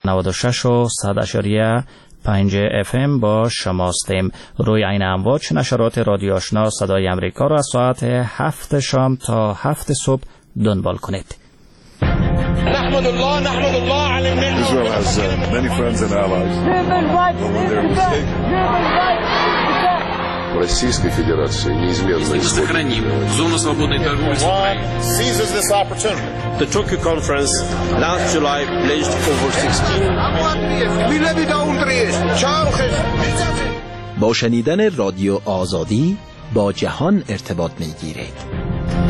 96 و 100.5 FM با شماستیم. روی این امواج نشرات رادیو آشنا صدای امریکا را از ساعت 7 شام تا 7 صبح دنبال کنید. نحمد الله على النعمة. Israel has many friends and allies. Российской Федерации неизменно сохраним зону свободной торговли с Украиной. Seizes this opportunity. The Tokyo conference last July pledged over 16 با شنیدن رادیو آزادی با جهان ارتباط می‌گیرید.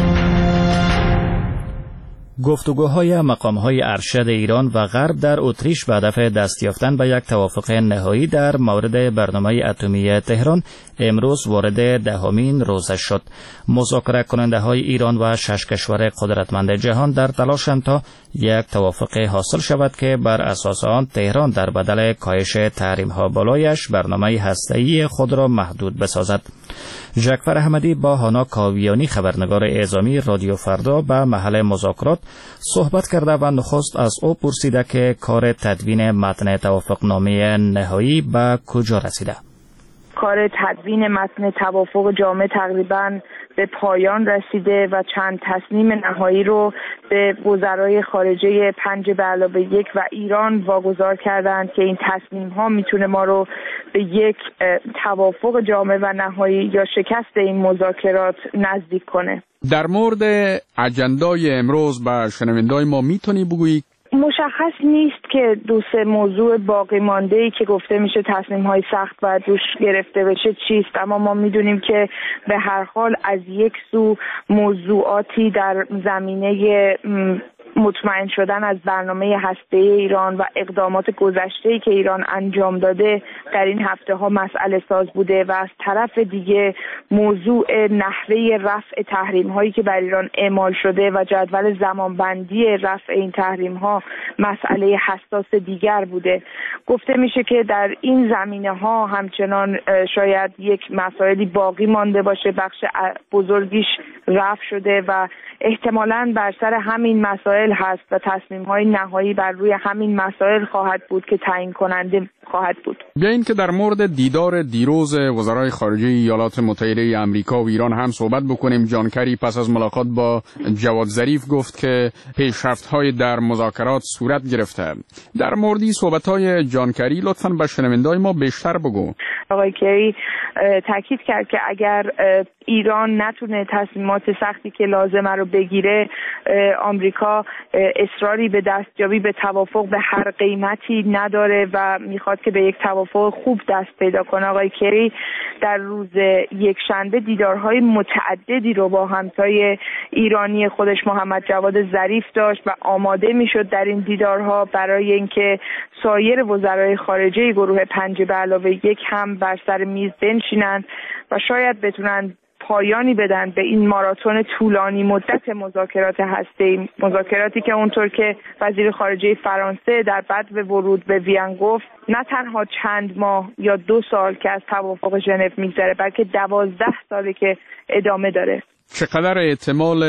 گفتگوهای مقام‌های ارشد ایران و غرب در اتریش به هدف دست یافتن به یک توافق نهایی در مورد برنامه اتمی تهران امروز وارد 10مین روز شد. مذاکره کننده‌های ایران و 6 کشور قدرتمند جهان در تلاشند تا یک توافق حاصل شود که بر اساس آن تهران در بدل کاهش تحریم‌ها بالایش برنامه هسته‌ای خود را محدود بسازد. جعفر احمدی با هانا کاویانی خبرنگار اعزامی رادیو فردا به محل مذاکرات صحبت کرده و نخست از او پرسیده که کار تدوین متن توافقنامه نهایی به کجا رسیده. کار تدوین متن توافق جامع تقریباً به پایان رسیده و چند تصمیم نهایی رو به وزرای خارجه 5+1 و ایران واگذار کردند که این تصمیم ها میتونه ما رو به یک توافق جامع و نهایی یا شکست این مذاکرات نزدیک کنه. در مورد اجندای امروز به شنوندگان ما میتونی بگویی؟ مشخص نیست که 2-3 موضوع باقی مانده‌ای که گفته میشه تصمیم‌های سخت باید روش گرفته بشه چیست، اما ما میدونیم که به هر حال از یک سو موضوعاتی در زمینه مطمئن شدن از برنامه هسته‌ای ایران و اقدامات گذشته‌ای که ایران انجام داده در این هفته‌ها مسئله ساز بوده و از طرف دیگه موضوع نحوه رفع تحریم‌هایی که بر ایران اعمال شده و جدول زمانبندی رفع این تحریم‌ها مسئله حساس دیگر بوده. گفته میشه که در این زمینه‌ها همچنان شاید یک مسائلی باقی مانده باشه، بخش بزرگیش رفع شده و احتمالاً بر سر همین مسائل هست و تصمیم‌های نهایی بر روی همین مسائل خواهد بود که تعیین کننده خواهد بود. بیایید که در مورد دیدار دیروز وزرای خارجه ایالات متحده آمریکا و ایران هم صحبت بکنیم. جان کری پس از ملاقات با جواد ظریف گفت که پیشرفت‌های در مذاکرات صورت گرفته. در مورد صحبت‌های جان کری لطفاً به شنوندگان ما بیشتر بگو. آقای کری تاکید کرد که اگر ایران نتونه تصمیمات سختی که لازمه رو بگیره، آمریکا اصراری به دستیابی به توافق به هر قیمتی نداره و میخواد که به یک توافق خوب دست پیدا کنه. آقای کری در روز یکشنبه دیدارهای متعددی رو با همتای ایرانی خودش محمد جواد ظریف داشت و آماده میشد در این دیدارها برای اینکه سایر وزرای خارجه گروه 5+1 هم بر سر میز بنشینند و شاید بتونن پایانی بدن به این ماراتون طولانی مدت مذاکرات هسته‌ای، مذاکراتی که اونطور که وزیر خارجه فرانسه در بدو ورود به وین گفت نه تنها چند ماه یا 2 سال که از توافق ژنو میگذره، بلکه 12 ساله که ادامه داره. چقدر احتمال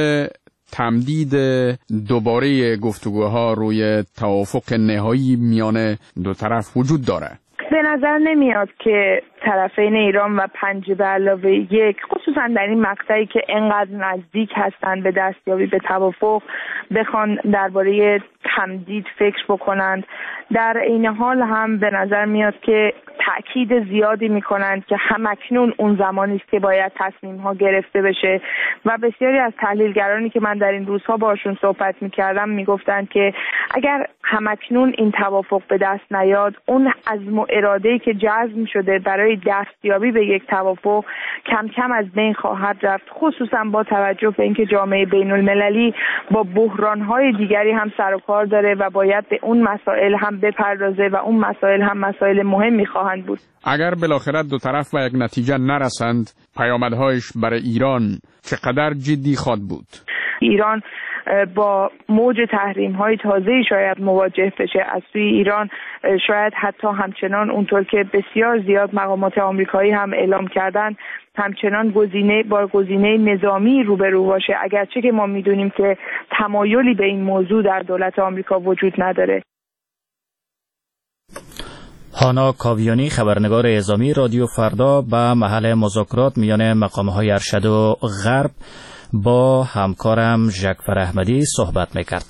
تمدید دوباره گفتگوها روی توافق نهایی میان دو طرف وجود داره؟ به نظر نمیاد که طرفین ایران و 5+1 خصوصا در این مقطعی که انقدر نزدیک هستن به دستیابی به توافق بخوان درباره تمدید فکر بکنند. در این حال هم به نظر میاد که تأکید زیادی میکنند که همکنون اون زمانی است که باید تصمیم ها گرفته بشه و بسیاری از تحلیلگرانی که من در این روزها باشون صحبت میکردم میگفتند که اگر همکنون این توافق به دست نیاد، اون عزم و اراده‌ای که جزم شده برای دستیابی به یک توافق کم کم از بین خواهد رفت، خصوصا با توجه به اینکه جامعه بین‌المللی با بحران‌های دیگری هم سر و کار داره و باید به اون مسائل هم بپردازه و اون مسائل هم مسائل مهمی خواهند بود. اگر بالاخره دو طرف به یک نتیجه نرسند، پیامدهایش برای ایران چقدر جدی خواهد بود؟ ایران با موج تحریم‌های تازه‌ای شاید مواجه بشه. از سوی ایران شاید حتی همچنان اونطور که بسیار زیاد مقامات آمریکایی هم اعلام کردن، همچنان گزینه نظامی روبرو باشه، اگرچه که ما میدونیم که تمایلی به این موضوع در دولت آمریکا وجود نداره. هانا کاویانی، خبرنگار اعزامی رادیو فردا، به محل مذاکرات میان مقام‌های ارشد و غرب با همکارم ژکفر احمدی صحبت میکرد.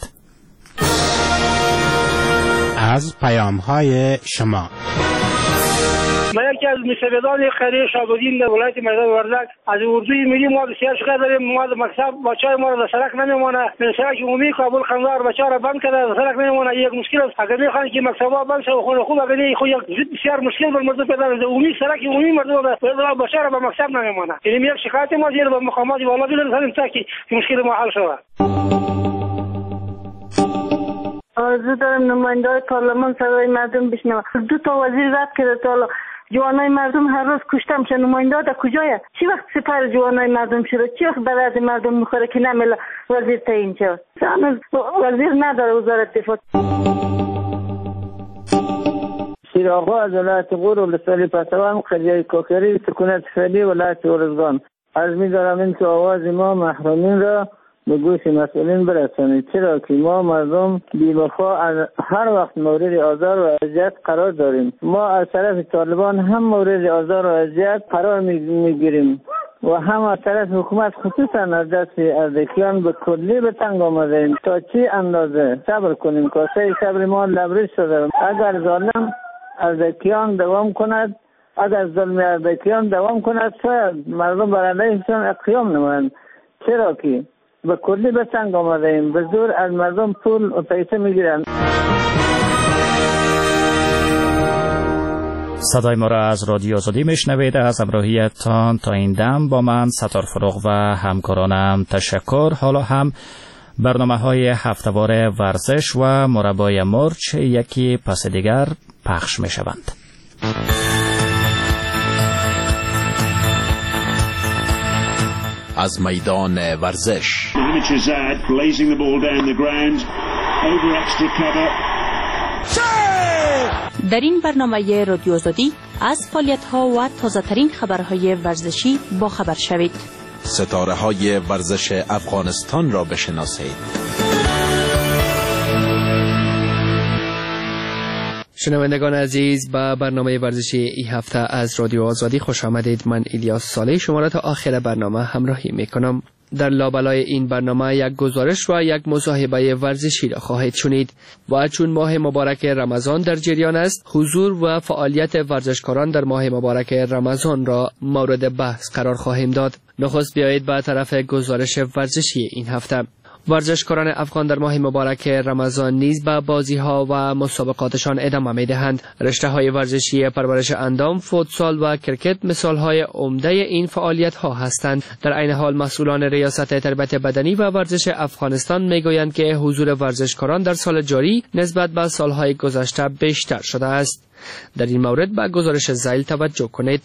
از پیام‌های شما. من یکی از مستفیدان قریه شاگردین در ولایت مردان وردک از اردوی ملی ما بسیار شکایت داریم. ما در مکتب بچه‌های ما را سرک نمیمونه. من سرک عمومی کابل قندهار بچه‌ها را بند کرده، سرک نمیمونه. یک مشکل است. اگر میخوان که مکتب‌ها بند شه و خونه خوب اگر خود یک بسیار مشکل بر مردم پیدا میشه. عمومی سرک عمومی مردم را بچه‌ها را به مکتب نمیمونه. یعنی یک شکایت ما زیر به مقامات والا برسانیم تا که مشکل ما حل شود. آرزو دارم نماینده‌های پارلمان صدای مردم بشنوه. 2 تا وزیر رد کرده تا حالا. جوانای مردم هر روز کشته میشن. نماینده در کجایه؟ چی وقت سپر جوانای مردم شده؟ چی وقت به درد مردم میخوره که نمیله وزیر تعیین شد؟ هنوز وزیر نداره وزارت دفاع. شیراغا از ولایت غور و لسالی پسوان، قریه کوکری، سکونت فعلی ولایت ارزگان. عرض می‌دارم این که آواز ما محرومین را به گوش مسئولین برسانید، چرا که ما مردم بی‌وفا از هر وقت مورد آزار و اذیت قرار داریم. ما از طرف طالبان هم مورد آزار و اذیت قرار میگیریم و هم از طرف حکومت خصوصا از دست اردکیان به کلی به تنگ آمده ایم. تا چی اندازه صبر کنیم؟ کاسه صبر ما لبریز شده. اگر ظالم اردکیان دوام کند، اگر ظلم اردکیان دوام کند، شاید مردم بر علیهشان قیام نمایند، چرا که به کلی به تنگ آمده ایم. به زور از مردم پول و پیسه میگیرند. صدای ما را از رادیو آزادی میشنوید. از همراهیتان تا این دم با من ستار فروغ و همکارانم تشکر. حالا هم برنامه‌های هفته‌وار ورزش و مربای مرچ یکی پس دیگر پخش میشوند. از میدان ورزش. در این برنامه رادیو آزادی از فعالیت‌ها و تازه‌ترین خبرهای ورزشی با خبر شوید. ستاره‌های ورزش افغانستان را بشناسید. شنوندگان عزیز، به برنامه ورزشی این هفته از رادیو آزادی خوش آمدید. من الیاس صالح شما را تا آخر برنامه همراهی میکنم. در لابلای این برنامه یک گزارش و یک مصاحبه ورزشی را خواهید شنید و چون ماه مبارک رمضان در جریان است، حضور و فعالیت ورزشکاران در ماه مبارک رمضان را مورد بحث قرار خواهیم داد. نخست بیایید به طرف گزارش ورزشی این هفته. ورزشکاران افغان در ماه مبارک رمضان نیز به بازی‌ها و مسابقاتشان ادامه می‌دهند. رشته‌های ورزشی پرورش اندام، فوتسال و کرکت مثال‌های عمده این فعالیت‌ها هستند. در عین حال مسئولان ریاست تربیت بدنی و ورزش افغانستان می‌گویند که حضور ورزشکاران در سال جاری نسبت به سال‌های گذشته بیشتر شده است. در این مورد به گزارش ذیل توجه کنید.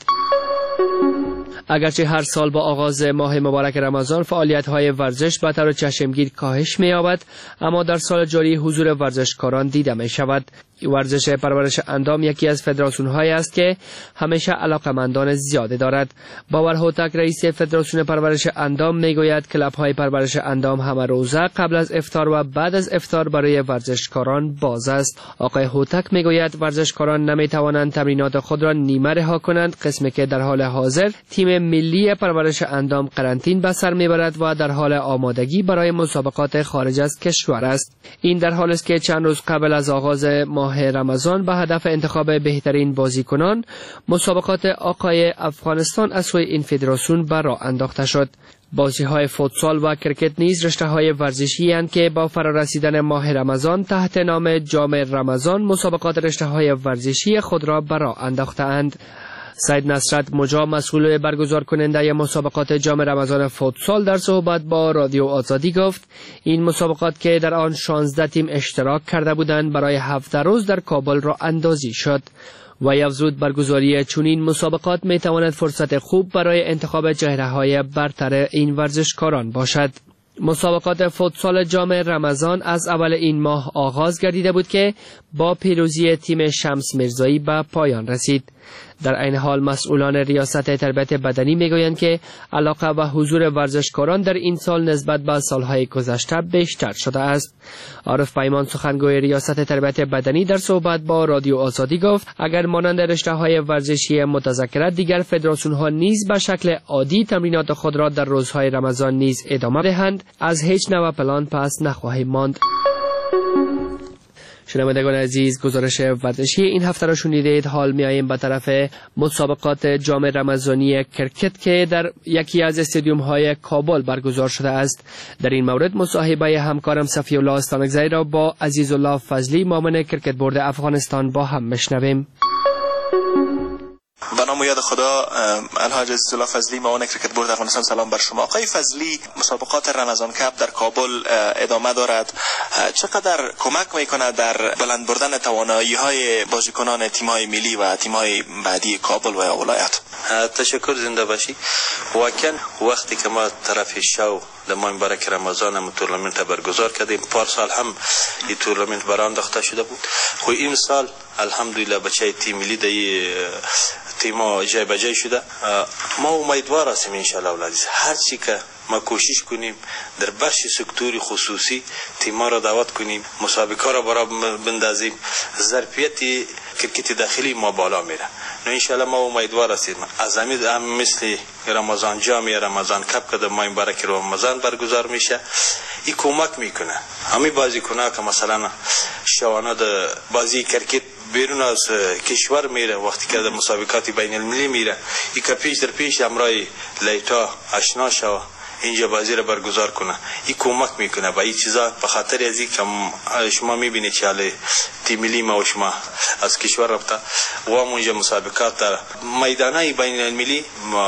اگرچه هر سال با آغاز ماه مبارک رمضان فعالیت‌های ورزش به طور چشمگیر کاهش می‌یابد، اما در سال جاری حضور ورزشکاران دیده می‌شود. ورزش پرورش اندام یکی از فدراسیون‌هایی است که همیشه علاقه‌مندان زیادی دارد. باور هوتک رئیس فدراسیون پرورش اندام می‌گوید کلب‌های پرورش اندام همه روزه قبل از افطار و بعد از افطار برای ورزشکاران باز است. آقای هوتک می‌گوید ورزشکاران نمی‌توانند تمرینات خود را نیمه رها کنند، قسمی که در حال حاضر تیم ملی پرورش اندام قرنطین به سر می‌برد و در حال آمادگی برای مسابقات خارج از کشور است. این در حالی است که چند روز قبل از آغاز ماه رمضان به هدف انتخاب بهترین بازیکنان مسابقات آقای افغانستان از سوی این فدراسیون به راه انداخته شد. بازی‌های فوتسال و کرکت نیز رشته‌های ورزشی اند که با فرارسیدن ماه رمضان تحت نام جام رمضان مسابقات رشته‌های ورزشی خود را به راه انداخته‌اند. سید نصرت مجا مسئول برگزار کننده مسابقات جام رمضان فوتسال در صحبت با رادیو آزادی گفت این مسابقات که در آن 16 تیم اشتراک کرده بودند برای 7 روز در کابل راه اندازی شد. و افزود برگزاری چنین مسابقات می تواند فرصت خوب برای انتخاب چهره‌های برتر این ورزشکاران باشد. مسابقات فوتسال جام رمضان از اول این ماه آغاز گردیده بود که با پیروزی تیم شمس میرزایی به پایان رسید. در این حال مسئولان ریاست تربیت بدنی میگویند که علاقه و حضور ورزشکاران در این سال نسبت به سالهای گذشته بیشتر شده است. عارف پیمان سخنگوی ریاست تربیت بدنی در صحبت با رادیو آزادی گفت اگر مانند رشته‌های ورزشی متذکره دیگر فدراسیون‌ها نیز به شکل عادی تمرینات خود را در روزهای رمضان نیز ادامه دهند از هیچ نوع پلان پس نخواهیم ماند. شنوندگان عزیز، گزارش ورزشی این هفته را شنیدید. حال میاییم به طرف مسابقات جام رمضانی کرکت که در یکی از استادیوم های کابل برگزار شده است. در این مورد مصاحبه همکارم صفی الله استانکزی را با عزیز الله فضلی معاون کرکت بورد افغانستان با هم میشنویم. به نام و یاد خدا، الحاج عزیز الله فضلی معاون کرکت بورد افغانستان. سلام بر شما. آقای فضلی، مسابقات رمضان کپ در کابل ادامه دارد. چقدر کمک میکنه در بلند بردن توانایی های بازیکنان تیم های ملی و تیم های بعدی کابل و ولایت؟ تشکر، زنده باشی. واقعا وقتی که ما طرف شو در ماه مبارک رمضان هم تورنمنت برگزار کردیم، پارسال هم این تورنمنت بران انداخته شده بود. خو این سال الحمدلله بچه تیم ملی دی تیما جای بجای شده. ما امیدوار هستیم ان شاء الله اولادیز هر چی که ما کوشش کنیم در بخش سکتوری خصوصی تیما را دعوت کنیم، مسابقه را برای بندازیم، ظرفیت کرکت داخلی ما بالا میره. نه ان شاء الله ما امیدوار هستیم از همین مثل رمضان جام یا رمضان کپ که در ماه مبارک رمضان برگزار میشه، این کمک میکنه همین بازیکن‌ها که مثلا شوانه د بازی کرکت بیرون از کشور میره، وقتی که در مسابقات بین المللی میره، این که پیش در پیش امرای لیتا آشنا شو اینجا بازی را برگزار کنه، این کمک میکنه به این چیزا. به خاطر از این که شما میبینید که حالا تیم ملی ما و شما از کشور رفته و اونجا مسابقات در میدانای بین المللی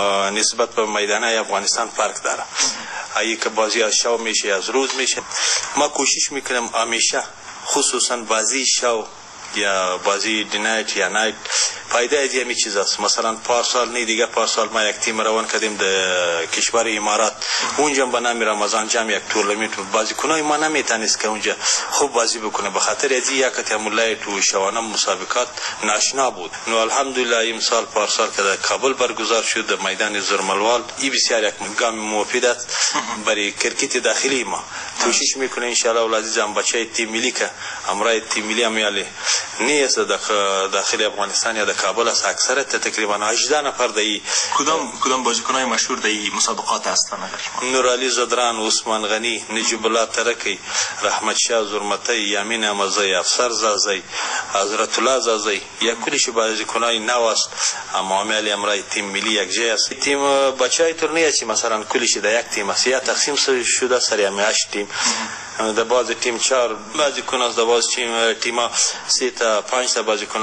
نسبت به میدانای افغانستان فرق داره. ای که بازی از شو میشه از روز میشه، ما کوشش میکنیم همیشه خصوصا بازی شو یا بازی دینایت یا نایت فایده از همین چیز است. مثلا پارسال نه دیگه، پارسال ما یک تیم روان کردیم در کشور امارات، اونجا به نام رمضان جام یک تورنمنت بازیکنای ما نمیتونست که اونجا خوب بازی بکنه، به خاطر از یک تعامل تو شوانه مسابقات ناشنا بود. نو الحمدلله امسال پارسال که در کابل برگزار شد در میدان زرملوال، این بسیار یک گام مفید است برای کرکت داخلی ما. کوشش میکنه ان شاء الله اولادیزم بچه تیم ملی که امرای تیم ملی امیالی نیست داخل افغانستان یا در کابل است، اکثرت تقریبا 18 نفر دی. کدام بازیکنای مشهور دی مسابقات هستند؟ نورعلی زدران، عثمان غنی، نجیب الله ترکی، رحمت شاه زرمتی، یامین امزی، افسر زازی، حضرت الله زازی، یا کلیش بازیکنای نو است. اما امیالی امرای تیم ملی یک جای است. تیم بچهای تورنیر چی مثلا کلیش در یک تیم است یا تقسیم شده سر همه 8 تیم. در باز تیم 4 بازیکن است، در باز تیم 3 تا 5 تا بازیکن